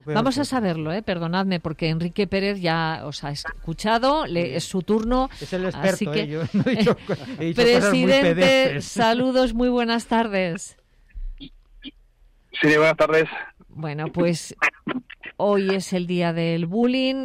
Vamos a saberlo, perdonadme, porque Enrique Pérez ya os ha escuchado, es su turno. Es el experto, así que, yo no he dicho presidente, saludos, muy buenas tardes. Sí, buenas tardes. Bueno, pues hoy es el día del bullying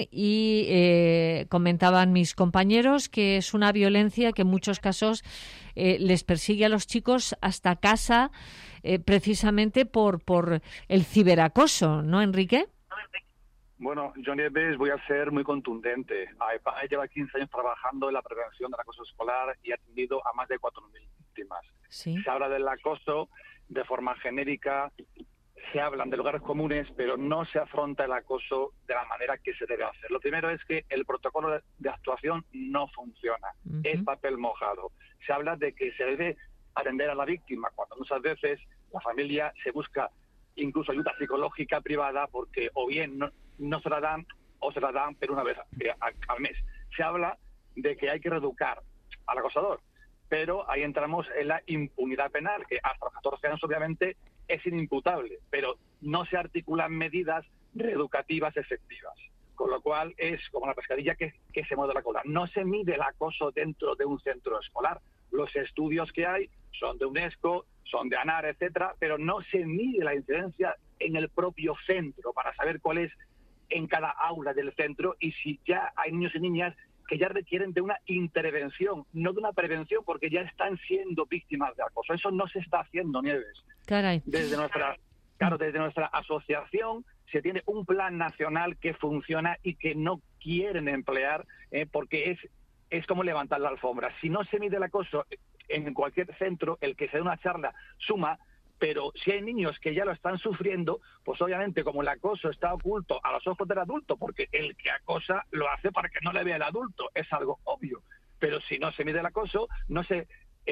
y comentaban mis compañeros que es una violencia que en muchos casos les persigue a los chicos hasta casa, precisamente por el ciberacoso, ¿no, Enrique? Bueno, yo, Nieves, voy a ser muy contundente. AEPAE lleva 15 años trabajando en la prevención del acoso escolar y ha atendido a más de 4.000 víctimas. Sí. Se habla del acoso de forma genérica, se hablan de lugares comunes, pero no se afronta el acoso de la manera que se debe hacer. Lo primero es que el protocolo de actuación no funciona, es papel mojado. Se habla de que se debe atender a la víctima, cuando muchas veces la familia se busca incluso ayuda psicológica privada porque o bien no se la dan o se la dan pero una vez al mes. Se habla de que hay que reeducar al acosador, pero ahí entramos en la impunidad penal, que hasta los 14 años obviamente es inimputable, pero no se articulan medidas reeducativas efectivas. Con lo cual es como la pescadilla que se muerde la cola. No se mide el acoso dentro de un centro escolar. Los estudios que hay son de UNESCO, son de ANAR, etcétera, pero no se mide la incidencia en el propio centro para saber cuál es en cada aula del centro y si ya hay niños y niñas que ya requieren de una intervención, no de una prevención, porque ya están siendo víctimas de acoso. Eso no se está haciendo, Nieves. Caray. Desde nuestra asociación se tiene un plan nacional que funciona y que no quieren emplear porque es como levantar la alfombra. Si no se mide el acoso en cualquier centro, el que se dé una charla suma, pero si hay niños que ya lo están sufriendo, pues obviamente como el acoso está oculto a los ojos del adulto, porque el que acosa lo hace para que no le vea el adulto, es algo obvio. Pero si no se mide el acoso, no se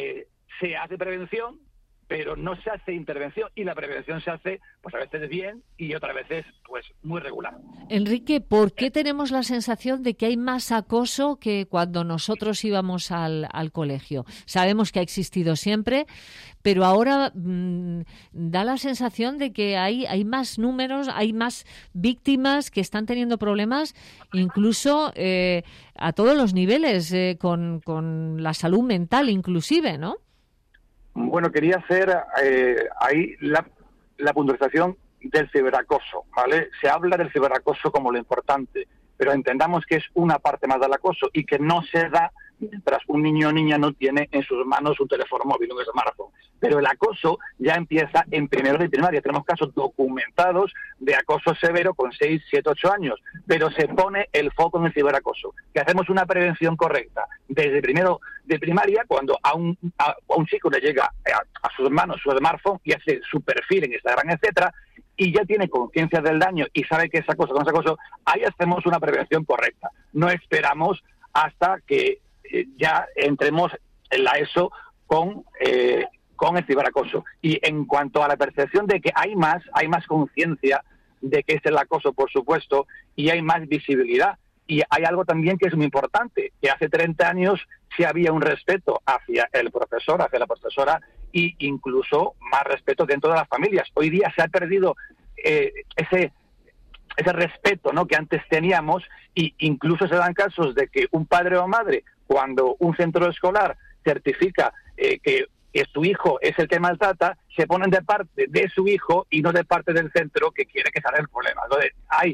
hace prevención, pero no se hace intervención, y la prevención se hace pues a veces bien y otras veces pues muy regular. Enrique, ¿por qué tenemos la sensación de que hay más acoso que cuando nosotros íbamos al colegio? Sabemos que ha existido siempre, pero ahora da la sensación de que hay más números, hay más víctimas que están teniendo problemas, incluso a todos los niveles, con la salud mental inclusive, ¿no? Bueno, quería hacer ahí la puntualización del ciberacoso, ¿vale? Se habla del ciberacoso como lo importante, pero entendamos que es una parte más del acoso y que no se da mientras un niño o niña no tiene en sus manos un teléfono móvil, un smartphone. Pero el acoso ya empieza en primero de primaria. Tenemos casos documentados de acoso severo con 6, 7, 8 años, pero se pone el foco en el ciberacoso. Que hacemos una prevención correcta desde primero de primaria, cuando a un chico le llega a sus manos su smartphone y hace su perfil en Instagram, etcétera, y ya tiene conciencia del daño y sabe que es acoso, no es acoso, ahí hacemos una prevención correcta. No esperamos hasta que ya entremos en la ESO con el ciberacoso. Y en cuanto a la percepción de que hay más conciencia de que es el acoso, por supuesto, y hay más visibilidad. Y hay algo también que es muy importante, que hace 30 años sí había un respeto hacia el profesor, hacia la profesora, e incluso más respeto dentro de las familias. Hoy día se ha perdido ese respeto, ¿no?, que antes teníamos, y incluso se dan casos de que un padre o madre, cuando un centro escolar certifica que su hijo es el que maltrata, se ponen de parte de su hijo y no de parte del centro que quiere que salga el problema. Entonces,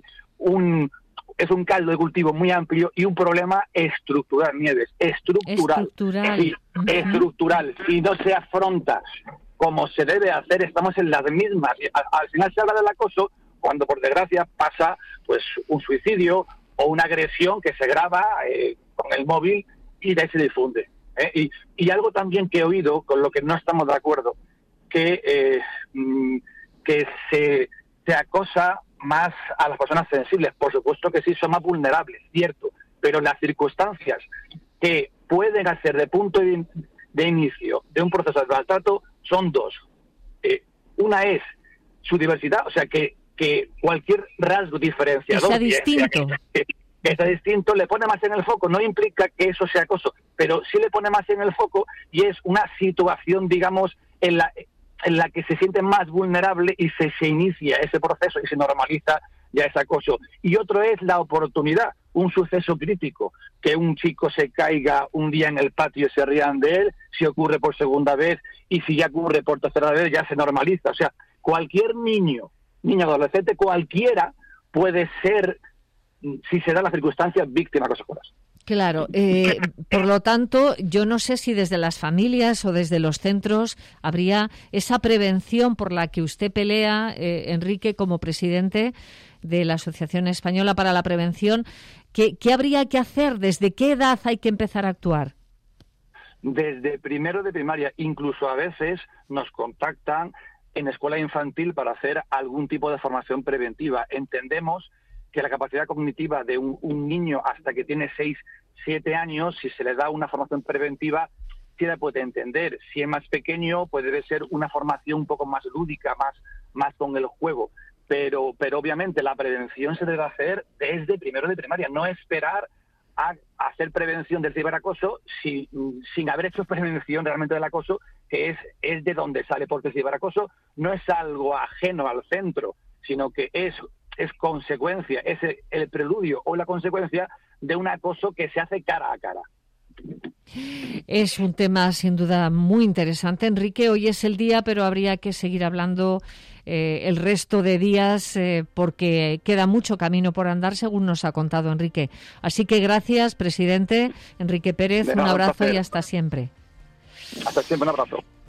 es un caldo de cultivo muy amplio y un problema estructural, Nieves, estructural. Sí, estructural. Si no se afronta como se debe hacer, estamos en las mismas. Al final se habla del acoso cuando, por desgracia, pasa pues un suicidio o una agresión que se graba con el móvil y de ahí se difunde. Y algo también que he oído, con lo que no estamos de acuerdo, que se acosa más a las personas sensibles. Por supuesto que sí, son más vulnerables, cierto, pero las circunstancias que pueden hacer de punto de inicio de un proceso de maltrato son dos. Una es su diversidad, o sea, que cualquier rasgo diferenciador sea distinto. Que sea distinto, le pone más en el foco. No implica que eso sea acoso, pero sí le pone más en el foco, y es una situación, digamos, en la que se siente más vulnerable y se inicia ese proceso y se normaliza ya es acoso. Y otro es la oportunidad, un suceso crítico, que un chico se caiga un día en el patio y se rían de él, si ocurre por segunda vez, y si ya ocurre por tercera vez ya se normaliza. O sea, cualquier niño, adolescente, cualquiera puede ser, si se da la circunstancia, víctima de acoso escolar. Claro, por lo tanto, yo no sé si desde las familias o desde los centros habría esa prevención por la que usted pelea, Enrique, como presidente de la Asociación Española para la Prevención. ¿Qué habría que hacer? ¿Desde qué edad hay que empezar a actuar? Desde primero de primaria, incluso a veces nos contactan en escuela infantil para hacer algún tipo de formación preventiva. Entendemos que la capacidad cognitiva de un niño hasta que tiene 6, 7 años, si se le da una formación preventiva, sí la puede entender. Si es más pequeño, puede ser una formación un poco más lúdica, más con el juego. Pero obviamente la prevención se debe hacer desde primero de primaria, no esperar a hacer prevención del ciberacoso sin haber hecho prevención realmente del acoso, que es de donde sale, porque el ciberacoso no es algo ajeno al centro, sino que es consecuencia, es el preludio o la consecuencia de un acoso que se hace cara a cara. Es un tema sin duda muy interesante, Enrique. Hoy es el día, pero habría que seguir hablando el resto de días porque queda mucho camino por andar, según nos ha contado Enrique. Así que gracias, presidente Enrique Pérez. Un abrazo y hasta siempre. Hasta siempre, un abrazo.